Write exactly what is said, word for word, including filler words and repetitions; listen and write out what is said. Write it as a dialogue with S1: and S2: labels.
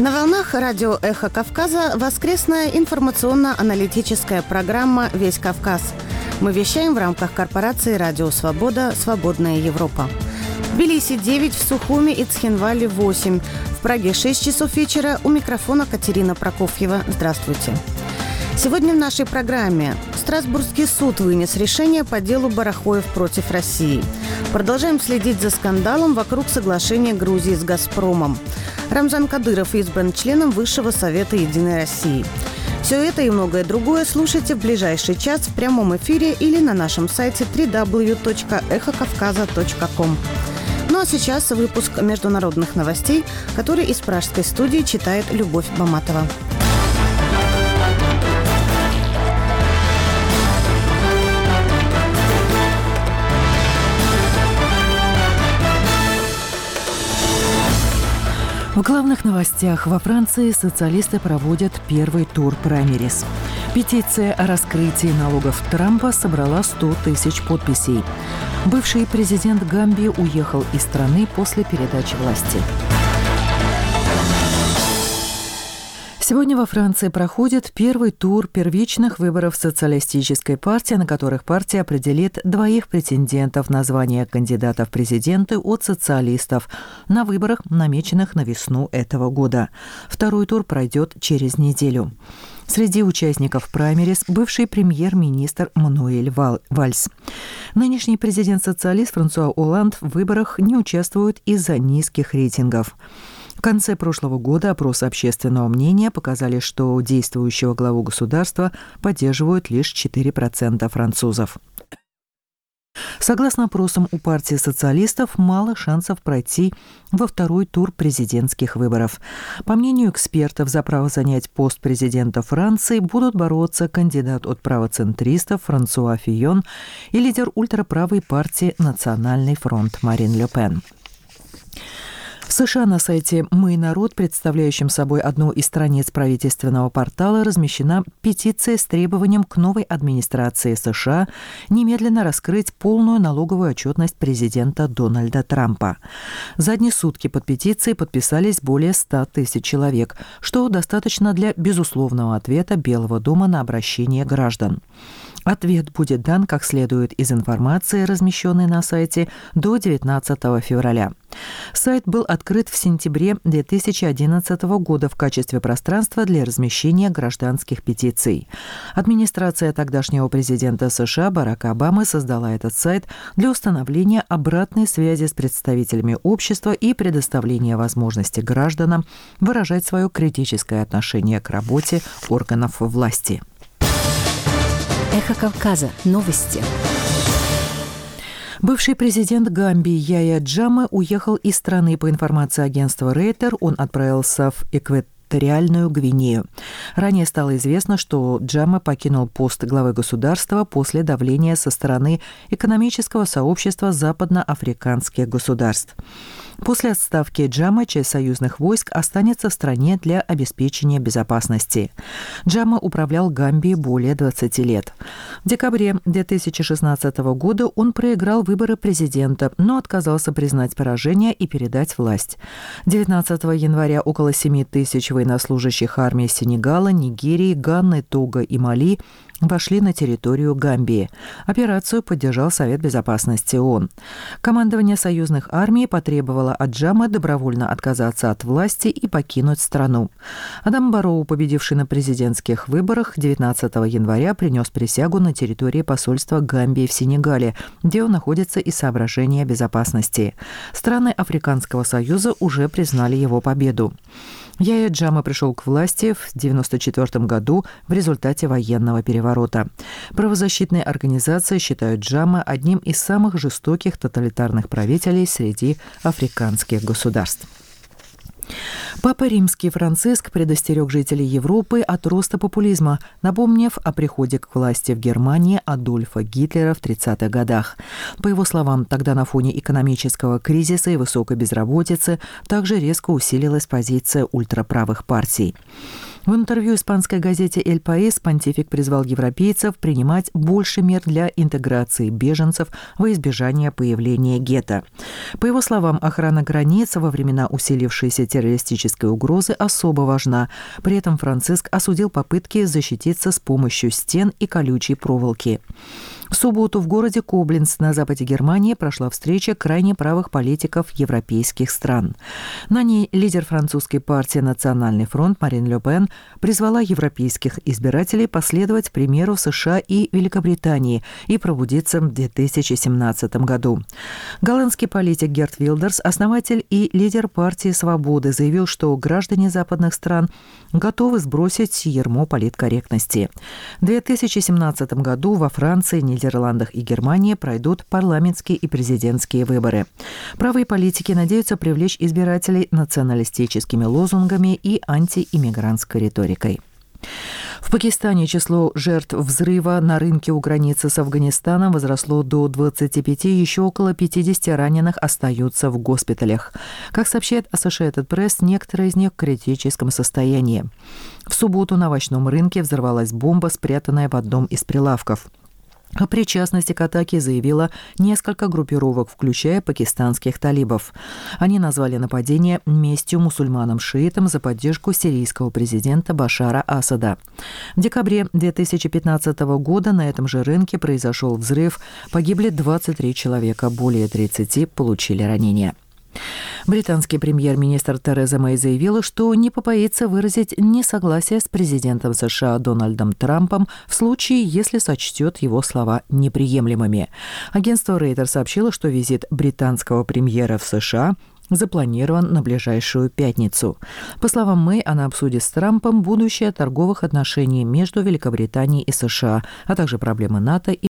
S1: На волнах радио «Эхо Кавказа» воскресная информационно-аналитическая программа «Весь Кавказ». Мы вещаем в рамках корпорации «Радио Свобода. Свободная Европа». В Тбилиси девять, в Сухуми и Цхинвале восемь. В Праге шесть часов вечера. У микрофона Катерина Прокофьева. Здравствуйте. Сегодня в нашей программе Страсбургский суд вынес решение по делу Барахоев против России. Продолжаем следить за скандалом вокруг соглашения Грузии с «Газпромом». Рамзан Кадыров избран членом Высшего совета Единой России. Все это и многое другое слушайте в ближайший час в прямом эфире или на нашем сайте дабл ю дабл ю дабл ю точка эхо кавказа точка ком. Ну а сейчас выпуск международных новостей, который из пражской студии читает Любовь Баматова.
S2: В главных новостях: во Франции социалисты проводят первый тур праймерис. Петиция о раскрытии налогов Трампа собрала сто тысяч подписей. Бывший президент Гамбии уехал из страны после передачи власти. Сегодня во Франции проходит первый тур первичных выборов социалистической партии, на которых партия определит двоих претендентов на звание кандидата в президенты от социалистов на выборах, намеченных на весну этого года. Второй тур пройдет через неделю. Среди участников праймерис бывший премьер-министр Мануэль Вальс. Нынешний президент-социалист Франсуа Олланд в выборах не участвует из-за низких рейтингов. В конце прошлого года опросы общественного мнения показали, что действующего главу государства поддерживают лишь четыре процента французов. Согласно опросам, у партии социалистов мало шансов пройти во второй тур президентских выборов. По мнению экспертов, за право занять пост президента Франции будут бороться кандидат от правоцентристов Франсуа Фийон и лидер ультраправой партии «Национальный фронт» Марин Ле Пен. В США на сайте «Мы народ», представляющем собой одну из страниц правительственного портала, размещена петиция с требованием к новой администрации США немедленно раскрыть полную налоговую отчетность президента Дональда Трампа. За одни сутки под петицией подписались более ста тысяч человек, что достаточно для безусловного ответа Белого дома на обращение граждан. Ответ будет дан, как следует из информации, размещенной на сайте, до девятнадцатого февраля. Сайт был открыт в сентябре две тысячи одиннадцатого года в качестве пространства для размещения гражданских петиций. Администрация тогдашнего президента США Барака Обамы создала этот сайт для установления обратной связи с представителями общества и предоставления возможности гражданам выражать свое критическое отношение к работе органов власти.
S3: Эхо Кавказа. Новости.
S2: Бывший президент Гамбии Яя Джаме уехал из страны. По информации агентства Рейтер, он отправился в Экваториальную Гвинею. Ранее стало известно, что Джаме покинул пост главы государства после давления со стороны экономического сообщества западноафриканских государств. После отставки Джаме часть союзных войск останется в стране для обеспечения безопасности. Джаме управлял Гамбией более двадцати лет. В декабре две тысячи шестнадцатого года он проиграл выборы президента, но отказался признать поражение и передать власть. девятнадцатого января около семи тысяч военнослужащих армии Сенегала, Нигерии, Ганы, Того и Мали вошли на территорию Гамбии. Операцию поддержал Совет безопасности ООН. Командование союзных армий потребовало от Джаме добровольно отказаться от власти и покинуть страну. Адам Барроу, победивший на президентских выборах, девятнадцатого января принес присягу на территории посольства Гамбии в Сенегале, где он находится из соображения безопасности. Страны Африканского союза уже признали его победу. Яя Джаме пришел к власти в девяносто четвёртом году в результате военного переворота. Правозащитные организации считают Джаме одним из самых жестоких тоталитарных правителей среди африканских государств. Папа Римский Франциск предостерег жителей Европы от роста популизма, напомнив о приходе к власти в Германии Адольфа Гитлера в тридцатых годах. По его словам, тогда на фоне экономического кризиса и высокой безработицы также резко усилилась позиция ультраправых партий. В интервью испанской газете «Эль Паис» понтифик призвал европейцев принимать больше мер для интеграции беженцев во избежание появления гетто. По его словам, охрана границ во времена усилившейся террористической угрозы особо важна. При этом Франциск осудил попытки защититься с помощью стен и колючей проволоки. В субботу в городе Кобленц на западе Германии прошла встреча крайне правых политиков европейских стран. На ней лидер французской партии «Национальный фронт» Марин Ле Пен призвала европейских избирателей последовать примеру США и Великобритании и пробудиться в две тысячи семнадцатом году. Голландский политик Герт Вилдерс, основатель и лидер партии «Свободы», заявил, что граждане западных стран готовы сбросить ярмо политкорректности. В две тысячи семнадцатом году во Франции, Нидерландах и Германии пройдут парламентские и президентские выборы. Правые политики надеются привлечь избирателей националистическими лозунгами и антииммигрантской риторикой. В Пакистане число жертв взрыва на рынке у границы с Афганистаном возросло до двадцати пяти, еще около пятидесяти раненых остаются в госпиталях. Как сообщает Associated Press, некоторые из них в критическом состоянии. В субботу на овощном рынке взорвалась бомба, спрятанная в одном из прилавков. О причастности к атаке заявило несколько группировок, включая пакистанских талибов. Они назвали нападение местью мусульманам-шиитам за поддержку сирийского президента Башара Асада. В декабре две тысячи пятнадцатого года на этом же рынке произошел взрыв. Погибли двадцать три человека, более тридцати получили ранения. Британский премьер-министр Тереза Мэй заявила, что не побоится выразить несогласие с президентом США Дональдом Трампом в случае, если сочтет его слова неприемлемыми. Агентство Рейтер сообщило, что визит британского премьера в США запланирован на ближайшую пятницу. По словам Мэй, она обсудит с Трампом будущее торговых отношений между Великобританией и США, а также проблемы НАТО и